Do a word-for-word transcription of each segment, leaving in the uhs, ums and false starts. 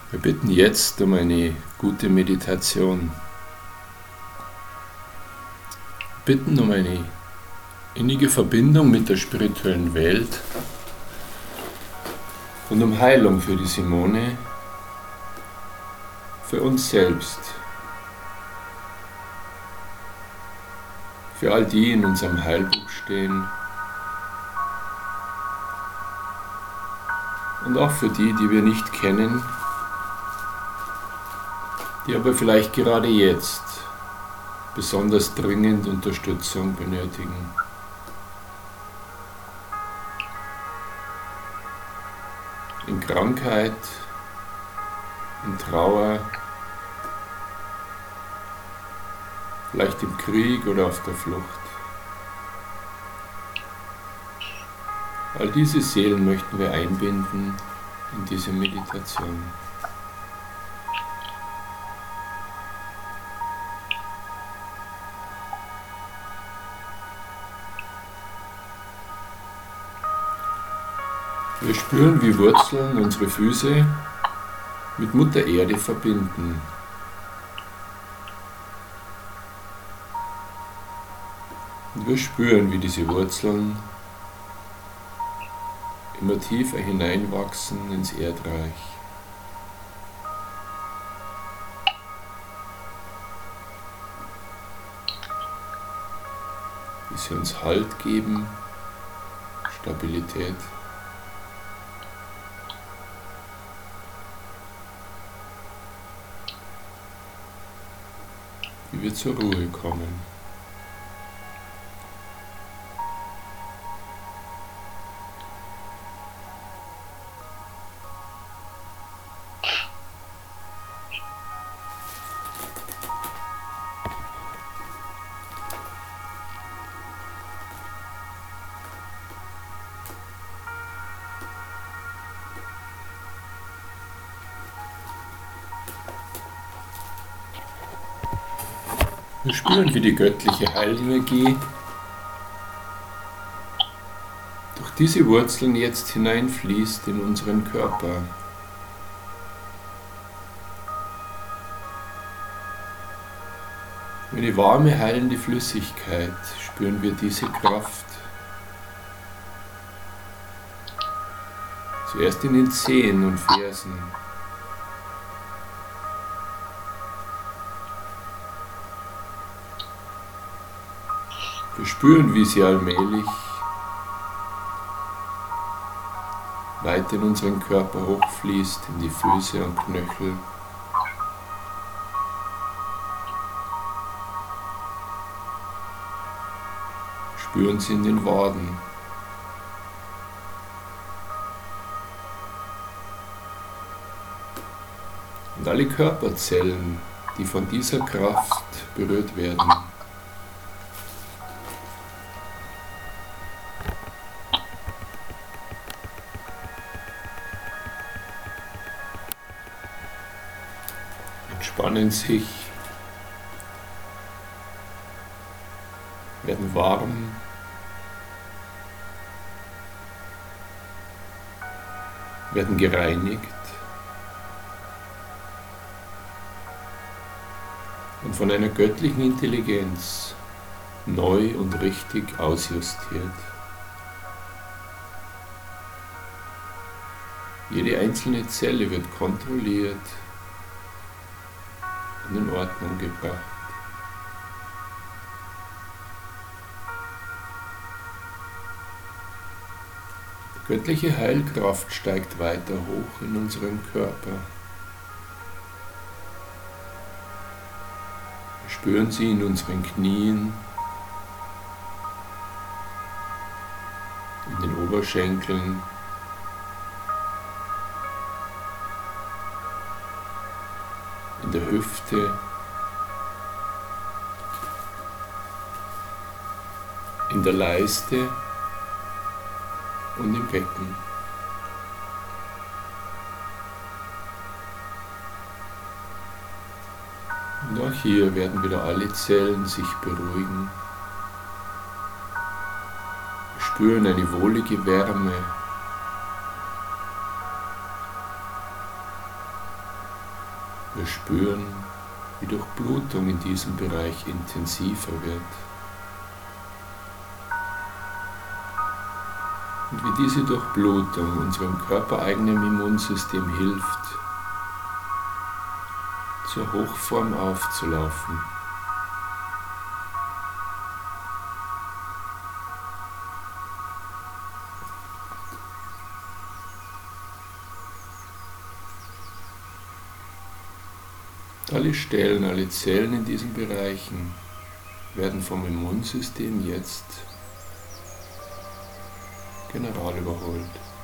Wir bitten jetzt um eine gute Meditation. Wir bitten um eine innige Verbindung mit der spirituellen Welt und um Heilung für die Simone, für uns selbst, für all die in unserem Heilbuch stehen und auch für die, die wir nicht kennen, die aber vielleicht gerade jetzt besonders dringend Unterstützung benötigen. In Krankheit, in Trauer, vielleicht im Krieg oder auf der Flucht. All diese Seelen möchten wir einbinden in diese Meditation. Wir spüren, wie Wurzeln unsere Füße mit Mutter Erde verbinden. Und wir spüren, wie diese Wurzeln immer tiefer hineinwachsen ins Erdreich. Wie sie uns Halt geben, Stabilität. Wie wir zur Ruhe kommen. Wir spüren, wie die göttliche Heilenergie durch diese Wurzeln jetzt hineinfließt in unseren Körper. Wie eine warme, heilende Flüssigkeit spüren wir diese Kraft. Zuerst in den Zehen und Fersen. Wir spüren, wie sie allmählich weit in unseren Körper hochfließt, in die Füße und Knöchel. Spüren sie in den Waden. Und alle Körperzellen, die von dieser Kraft berührt werden. Entspannen sich, werden warm, werden gereinigt und von einer göttlichen Intelligenz neu und richtig ausjustiert. Jede einzelne Zelle wird kontrolliert und in Ordnung gebracht. Die göttliche Heilkraft steigt weiter hoch in unseren Körper. Wir spüren sie in unseren Knien, in den Oberschenkeln, in der Hüfte, in der Leiste und im Becken. Und auch hier werden wieder alle Zellen sich beruhigen. Wir spüren eine wohlige Wärme spüren, wie Durchblutung in diesem Bereich intensiver wird. Und wie diese Durchblutung unserem körpereigenen Immunsystem hilft, zur Hochform aufzulaufen. Alle Stellen, alle Zellen in diesen Bereichen werden vom Immunsystem jetzt general überholt.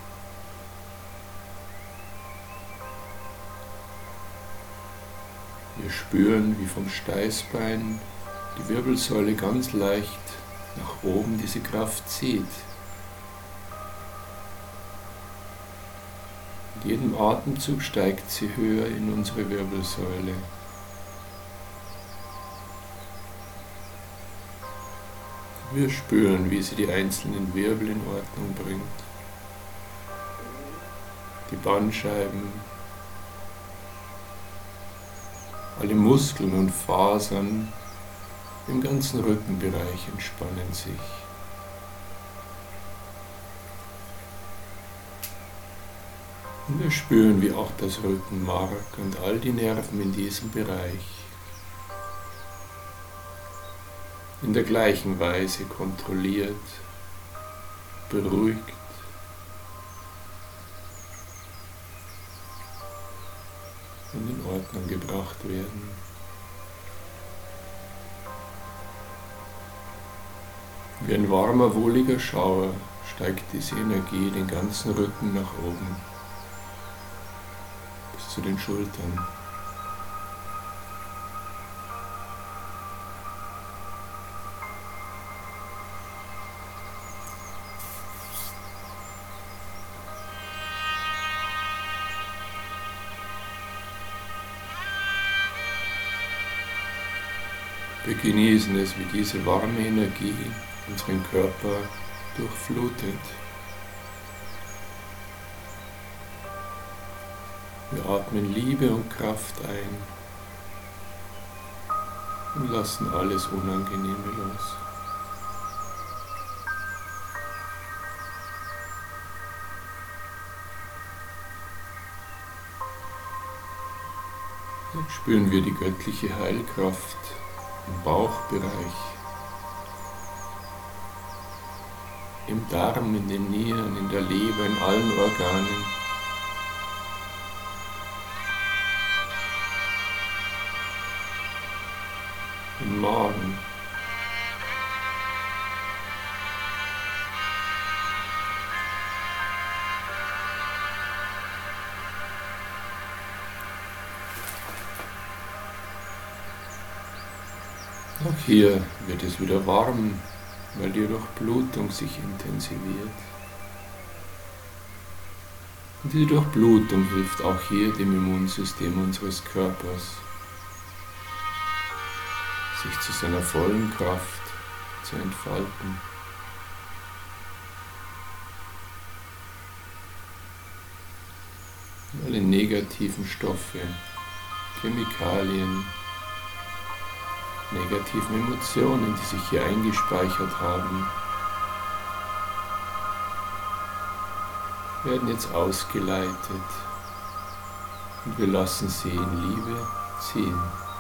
Wir spüren, wie vom Steißbein die Wirbelsäule ganz leicht nach oben diese Kraft zieht. Mit jedem Atemzug steigt sie höher in unsere Wirbelsäule. Wir spüren, wie sie die einzelnen Wirbel in Ordnung bringt. Die Bandscheiben, alle Muskeln und Fasern im ganzen Rückenbereich entspannen sich. Und wir spüren, wie auch das Rückenmark und all die Nerven in diesem Bereich in der gleichen Weise kontrolliert, beruhigt und in Ordnung gebracht werden. Wie ein warmer, wohliger Schauer steigt diese Energie den ganzen Rücken nach oben, bis zu den Schultern. Wir genießen es, wie diese warme Energie unseren Körper durchflutet. Wir atmen Liebe und Kraft ein und lassen alles Unangenehme los. Jetzt spüren wir die göttliche Heilkraft im Bauchbereich, im Darm, in den Nieren, in der Leber, in allen Organen. Im Magen. Auch hier wird es wieder warm, weil die Durchblutung sich intensiviert. Und die Durchblutung hilft auch hier dem Immunsystem unseres Körpers, sich zu seiner vollen Kraft zu entfalten. Alle negativen Stoffe, Chemikalien, negativen Emotionen, die sich hier eingespeichert haben, werden jetzt ausgeleitet und wir lassen sie in Liebe ziehen.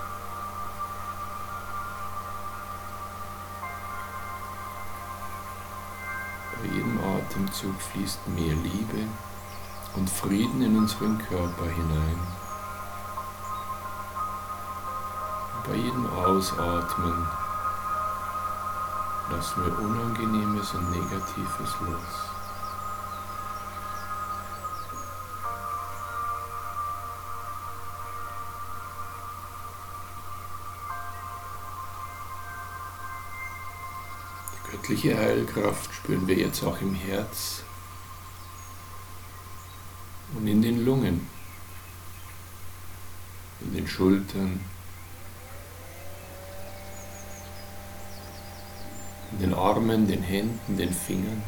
Bei jedem Atemzug fließt mehr Liebe und Frieden in unseren Körper hinein. Bei jedem Ausatmen lassen wir Unangenehmes und Negatives los. Die göttliche Heilkraft spüren wir jetzt auch im Herz und in den Lungen, in den Schultern, in den Armen, den Händen, den Fingern.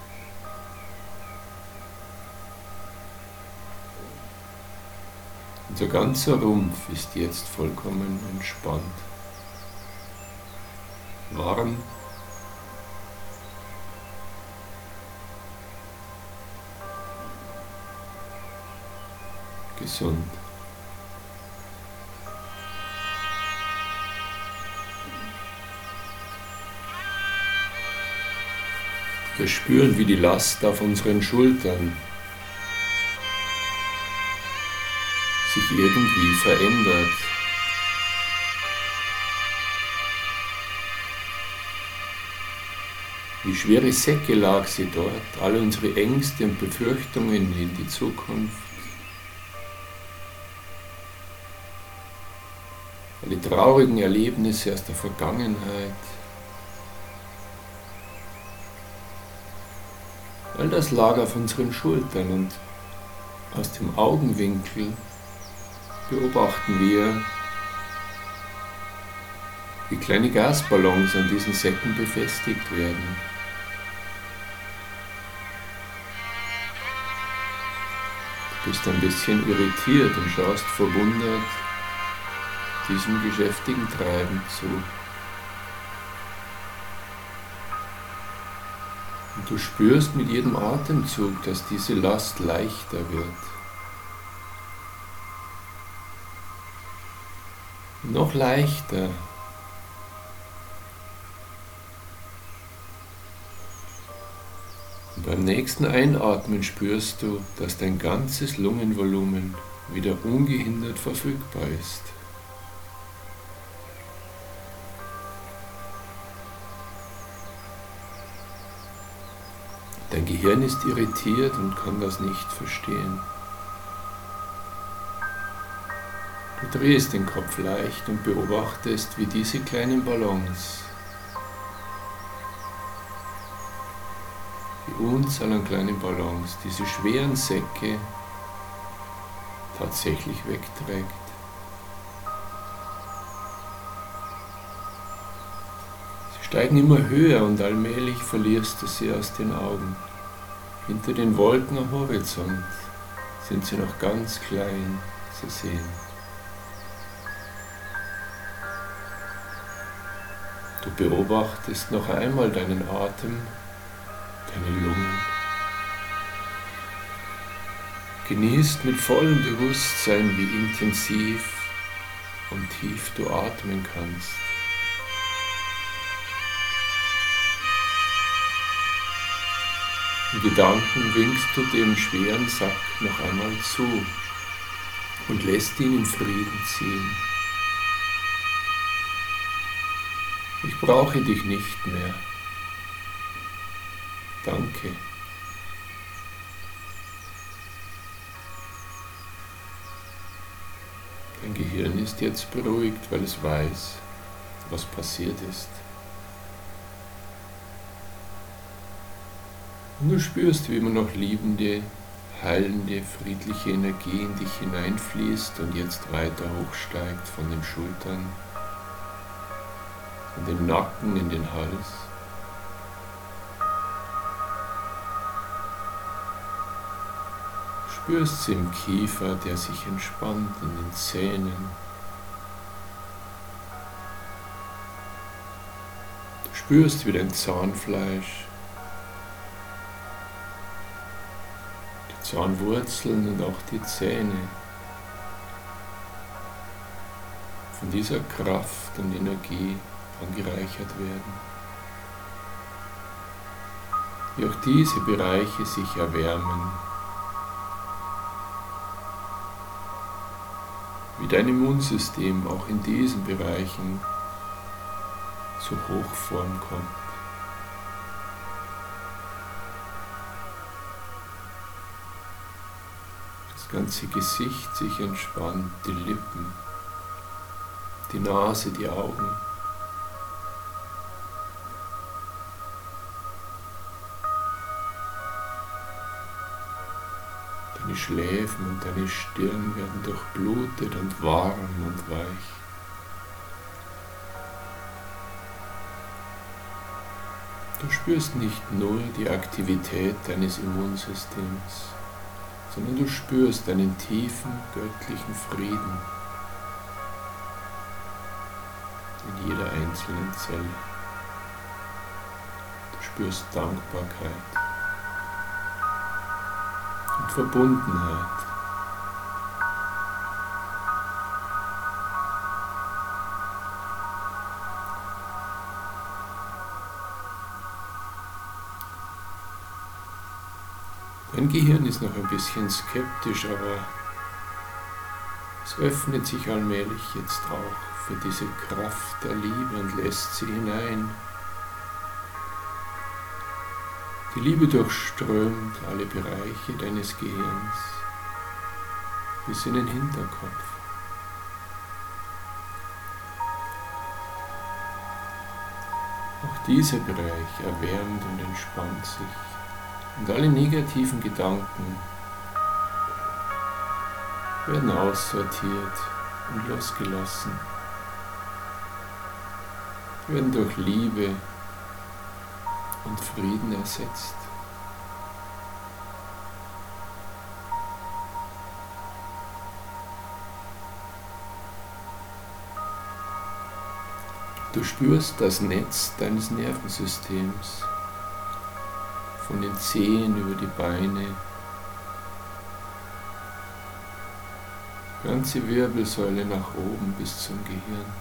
Und Unser ganzer Rumpf ist jetzt vollkommen entspannt, warm, gesund. Wir spüren, wie die Last auf unseren Schultern sich irgendwie verändert. Wie schwere Säcke lag sie dort, alle unsere Ängste und Befürchtungen in die Zukunft, alle traurigen Erlebnisse aus der Vergangenheit. All das lag auf unseren Schultern und aus dem Augenwinkel beobachten wir, wie kleine Gasballons an diesen Säcken befestigt werden. Du bist ein bisschen irritiert und schaust verwundert diesem geschäftigen Treiben zu. Und du spürst mit jedem Atemzug, dass diese Last leichter wird. Noch leichter. Und beim nächsten Einatmen spürst du, dass dein ganzes Lungenvolumen wieder ungehindert verfügbar ist. Dein Gehirn ist irritiert und kann das nicht verstehen. Du drehst den Kopf leicht und beobachtest, wie diese kleinen Ballons, die Unzahl an kleinen Ballons, diese schweren Säcke tatsächlich wegträgt. Steigen immer höher und allmählich verlierst du sie aus den Augen. Hinter den Wolken am Horizont sind sie noch ganz klein zu sehen. Du beobachtest noch einmal deinen Atem, deine Lungen. Genießt mit vollem Bewusstsein, wie intensiv und tief du atmen kannst. In Gedanken winkst du dem schweren Sack noch einmal zu und lässt ihn in Frieden ziehen. Ich brauche dich nicht mehr. Danke. Dein Gehirn ist jetzt beruhigt, weil es weiß, was passiert ist. Und du spürst, wie immer noch liebende, heilende, friedliche Energie in dich hineinfließt und jetzt weiter hochsteigt von den Schultern, von den Nacken in den Hals. Du spürst sie im Kiefer, der sich entspannt, in den Zähnen. Du spürst, wie dein Zahnfleisch, Zahnwurzeln und auch die Zähne von dieser Kraft und Energie angereichert werden. Wie auch diese Bereiche sich erwärmen, wie dein Immunsystem auch in diesen Bereichen zur Hochform kommt. Das ganze Gesicht sich entspannt, die Lippen, die Nase, die Augen. Deine Schläfen und deine Stirn werden durchblutet und warm und weich. Du spürst nicht nur die Aktivität deines Immunsystems, sondern du spürst einen tiefen göttlichen Frieden in jeder einzelnen Zelle. Du spürst Dankbarkeit und Verbundenheit. Dein Gehirn ist noch ein bisschen skeptisch, aber es öffnet sich allmählich jetzt auch für diese Kraft der Liebe und lässt sie hinein. Die Liebe durchströmt alle Bereiche deines Gehirns bis in den Hinterkopf. Auch dieser Bereich erwärmt und entspannt sich. Und alle negativen Gedanken werden aussortiert und losgelassen, werden durch Liebe und Frieden ersetzt. Du spürst das Netz deines Nervensystems. Von den Zehen über die Beine, ganze Wirbelsäule nach oben bis zum Gehirn.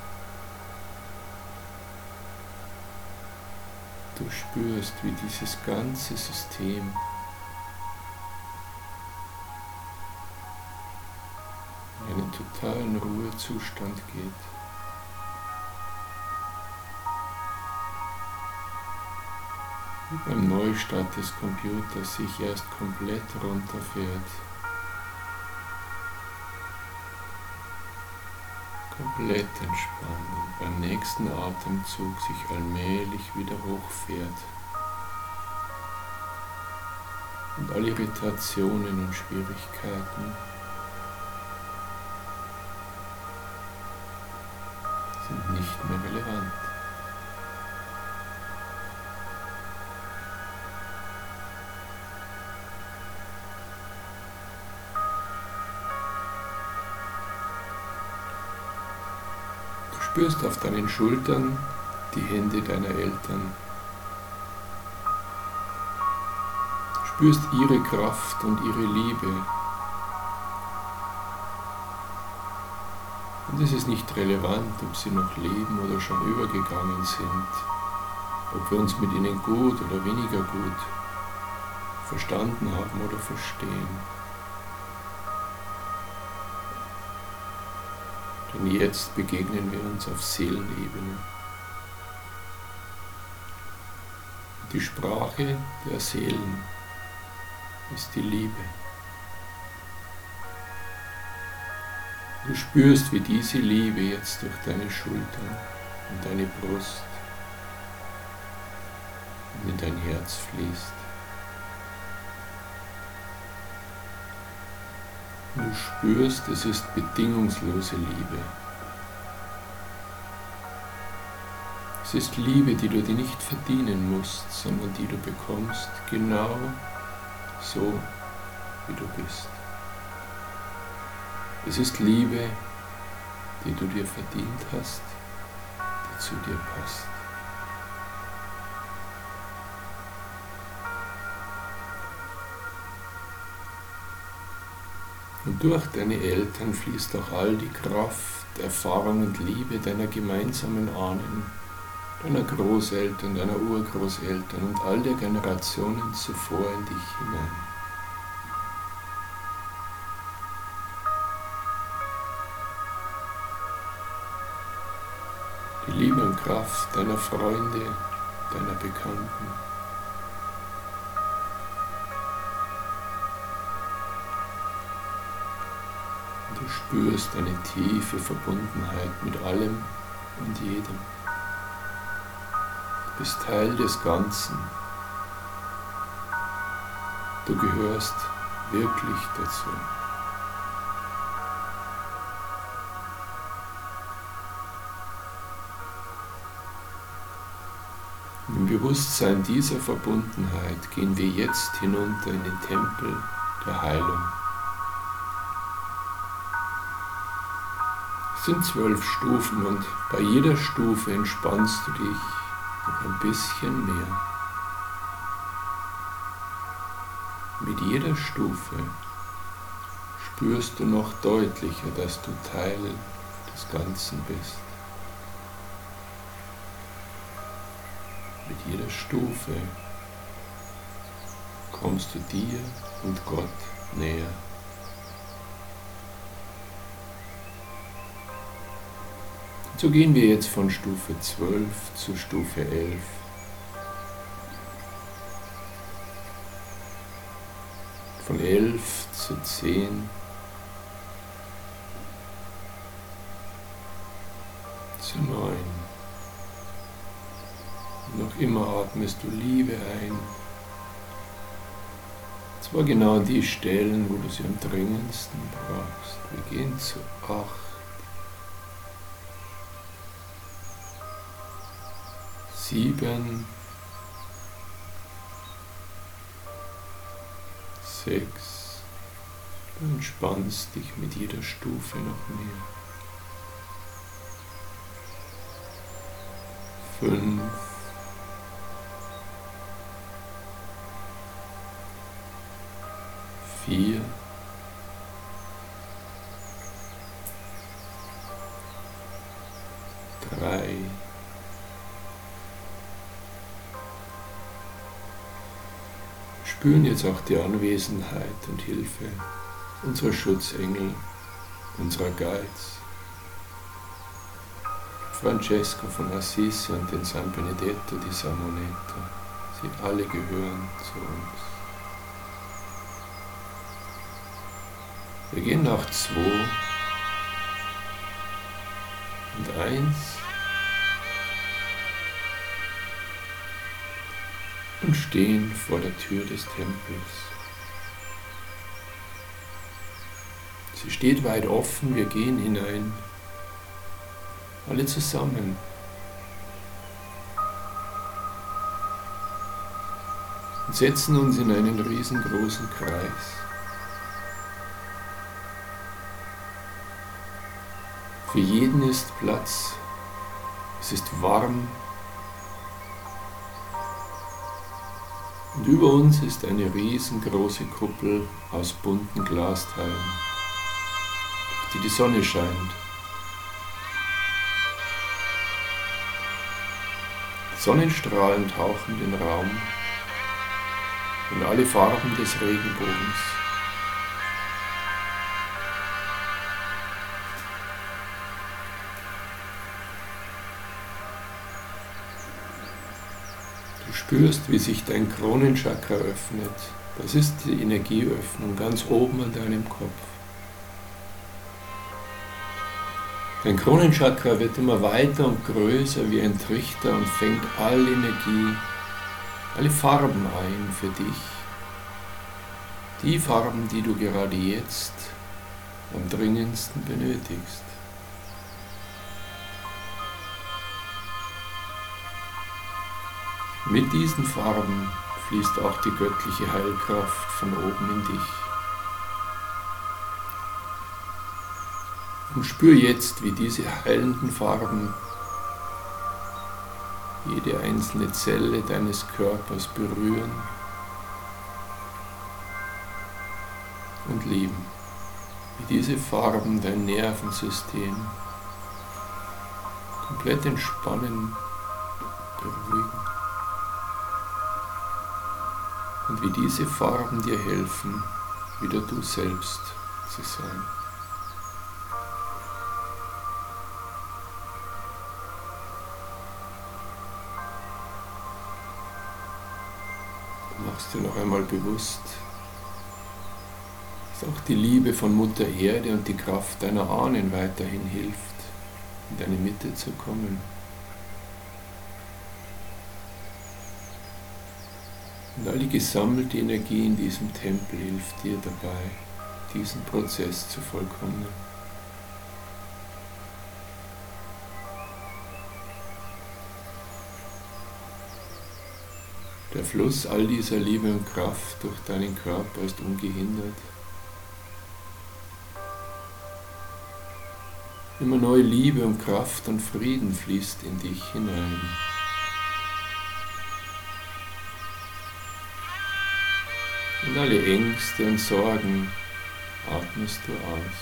Du spürst, wie dieses ganze System in einen totalen Ruhezustand geht. Wie beim Neustart des Computers sich erst komplett runterfährt. Komplett entspannt und beim nächsten Atemzug sich allmählich wieder hochfährt. Und alle Irritationen und Schwierigkeiten sind nicht mehr relevant. Du spürst auf deinen Schultern die Hände deiner Eltern. Du spürst ihre Kraft und ihre Liebe. Und es ist nicht relevant, ob sie noch leben oder schon übergegangen sind, ob wir uns mit ihnen gut oder weniger gut verstanden haben oder verstehen. Denn jetzt begegnen wir uns auf Seelenebene. Die Sprache der Seelen ist die Liebe. Du spürst, wie diese Liebe jetzt durch deine Schultern und deine Brust und in dein Herz fließt. Du spürst, es ist bedingungslose Liebe. Es ist Liebe, die du dir nicht verdienen musst, sondern die du bekommst, genau so, wie du bist. Es ist Liebe, die du dir verdient hast, die zu dir passt. Und durch deine Eltern fließt auch all die Kraft, Erfahrung und Liebe deiner gemeinsamen Ahnen, deiner Großeltern, deiner Urgroßeltern und all der Generationen zuvor in dich hinein. Die Liebe und Kraft deiner Freunde, deiner Bekannten. Du spürst eine tiefe Verbundenheit mit allem und jedem. Du bist Teil des Ganzen. Du gehörst wirklich dazu. Im Bewusstsein dieser Verbundenheit gehen wir jetzt hinunter in den Tempel der Heilung. Es sind zwölf Stufen und bei jeder Stufe entspannst du dich noch ein bisschen mehr. Mit jeder Stufe spürst du noch deutlicher, dass du Teil des Ganzen bist. Mit jeder Stufe kommst du dir und Gott näher. Und so gehen wir jetzt von Stufe zwölf zu Stufe elf. Von elf zu zehn. Zu neun. Noch immer atmest du Liebe ein. Zwar genau die Stellen, wo du sie am dringendsten brauchst. Wir gehen zu acht. Sieben. Sechs. Du entspannst dich mit jeder Stufe noch mehr. Fünf. Vier, drei, spüren jetzt auch die Anwesenheit und Hilfe unserer Schutzengel, unserer Guides, Francesco von Assisi und den San Benedetto di Samoneta. Sie alle gehören zu uns. Wir gehen nach zwei und eins und stehen vor der Tür des Tempels. Sie steht weit offen, wir gehen hinein, alle zusammen. Und setzen uns in einen riesengroßen Kreis. Für jeden ist Platz, es ist warm und über uns ist eine riesengroße Kuppel aus bunten Glasteilen, durch die die Sonne scheint. Sonnenstrahlen tauchen den Raum in alle Farben des Regenbogens. Du spürst, wie sich dein Kronenchakra öffnet. Das ist die Energieöffnung ganz oben an deinem Kopf. Dein Kronenchakra wird immer weiter und größer wie ein Trichter und fängt alle Energie, alle Farben ein für dich. Die Farben, die du gerade jetzt am dringendsten benötigst. Mit diesen Farben fließt auch die göttliche Heilkraft von oben in dich. Und spür jetzt, wie diese heilenden Farben jede einzelne Zelle deines Körpers berühren und lieben. Wie diese Farben dein Nervensystem komplett entspannen, beruhigen. Und wie diese Farben dir helfen, wieder du selbst zu sein. Du machst dir noch einmal bewusst, dass auch die Liebe von Mutter Erde und die Kraft deiner Ahnen weiterhin hilft, in deine Mitte zu kommen. Und all die gesammelte Energie in diesem Tempel hilft dir dabei, diesen Prozess zu vollkommen. Der Fluss all dieser Liebe und Kraft durch deinen Körper ist ungehindert. Immer neue Liebe und Kraft und Frieden fließt in dich hinein. Und alle Ängste und Sorgen atmest du aus.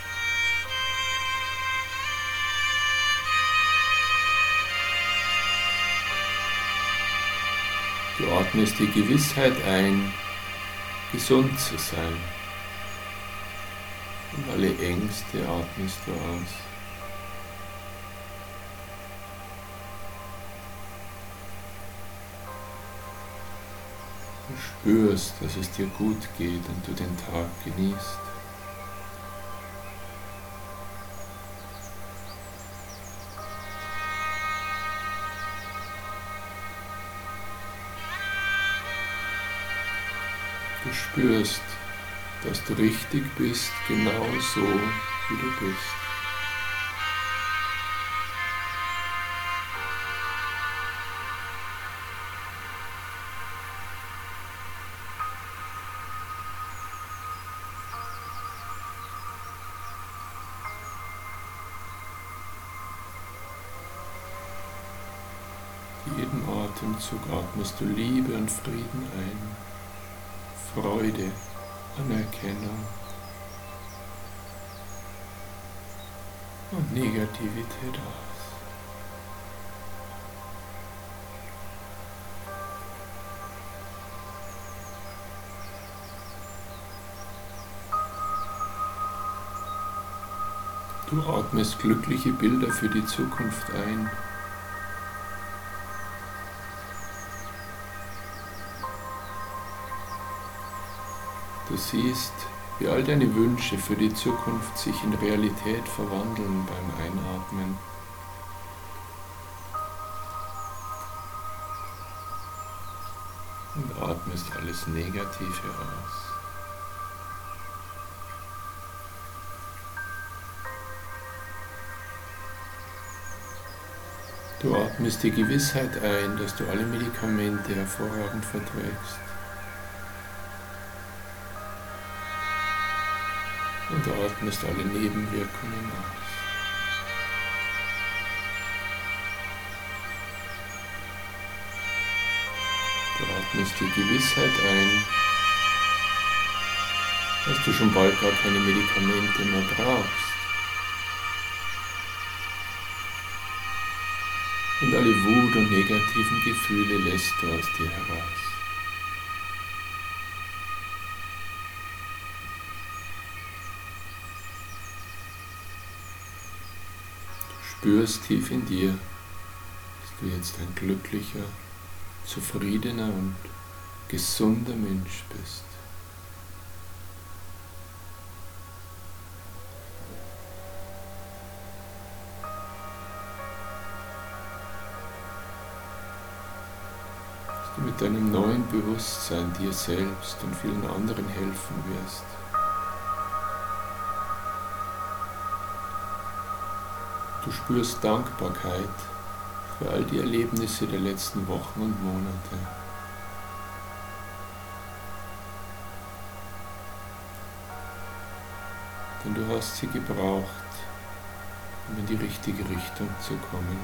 Du atmest die Gewissheit ein, gesund zu sein. Und alle Ängste atmest du aus. Du spürst, dass es dir gut geht und du den Tag genießt. Du spürst, dass du richtig bist, genau so, wie du bist. Jeden Atemzug atmest du Liebe und Frieden ein, Freude, Anerkennung und Negativität aus. Du atmest glückliche Bilder für die Zukunft ein. Du siehst, wie all deine Wünsche für die Zukunft sich in Realität verwandeln beim Einatmen. Und atmest alles Negative aus. Du atmest die Gewissheit ein, dass du alle Medikamente hervorragend verträgst. Und du atmest alle Nebenwirkungen aus. Du atmest die Gewissheit ein, dass du schon bald gar keine Medikamente mehr brauchst. Und alle Wut und negativen Gefühle lässt du aus dir heraus. Spürst tief in dir, dass du jetzt ein glücklicher, zufriedener und gesunder Mensch bist. Dass du mit deinem neuen Bewusstsein dir selbst und vielen anderen helfen wirst. Du spürst Dankbarkeit für all die Erlebnisse der letzten Wochen und Monate. Denn du hast sie gebraucht, um in die richtige Richtung zu kommen.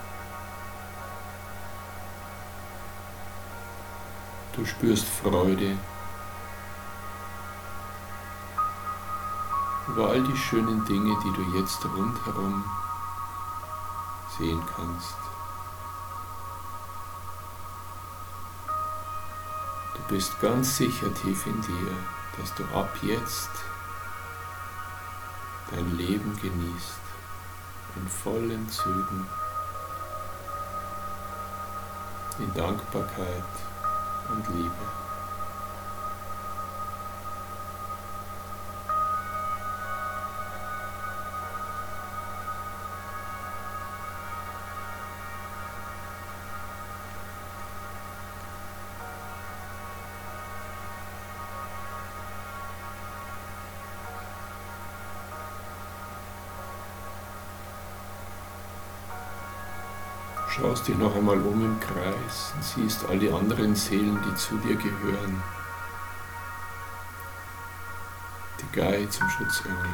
Du spürst Freude über all die schönen Dinge, die du jetzt rundherum sehen kannst. Du bist ganz sicher tief in dir, dass du ab jetzt dein Leben genießt, in vollen Zügen, in Dankbarkeit und Liebe. schaust dich noch einmal um im Kreis und siehst all die anderen Seelen, die zu dir gehören. Die Gai zum Schutzengel.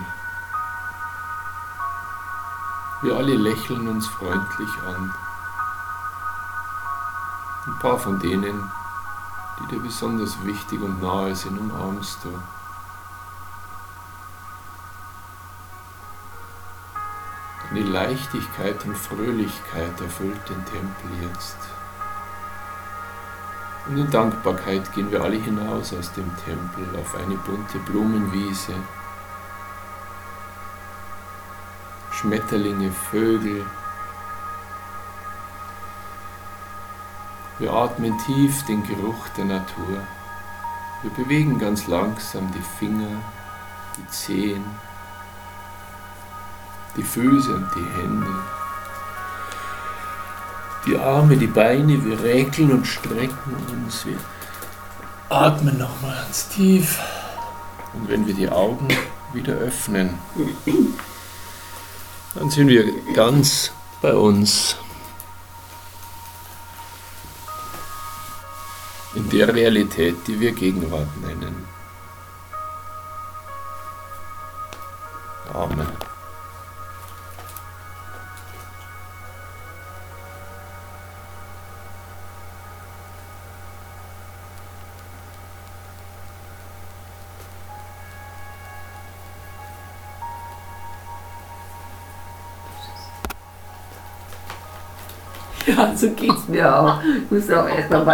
Wir alle lächeln uns freundlich an. Ein paar von denen, die dir besonders wichtig und nahe sind, umarmst du. Eine Leichtigkeit und Fröhlichkeit erfüllt den Tempel jetzt. Und in Dankbarkeit gehen wir alle hinaus aus dem Tempel auf eine bunte Blumenwiese. Schmetterlinge, Vögel. Wir atmen tief den Geruch der Natur. Wir bewegen ganz langsam die Finger, die Zehen, die Füße und die Hände, die Arme, die Beine, wir räkeln und strecken uns, wir atmen nochmal ganz tief und wenn wir die Augen wieder öffnen, dann sind wir ganz bei uns, in der Realität, die wir Gegenwart nennen. Amen. Ja, so geht's mir auch. Ich muss auch erst mal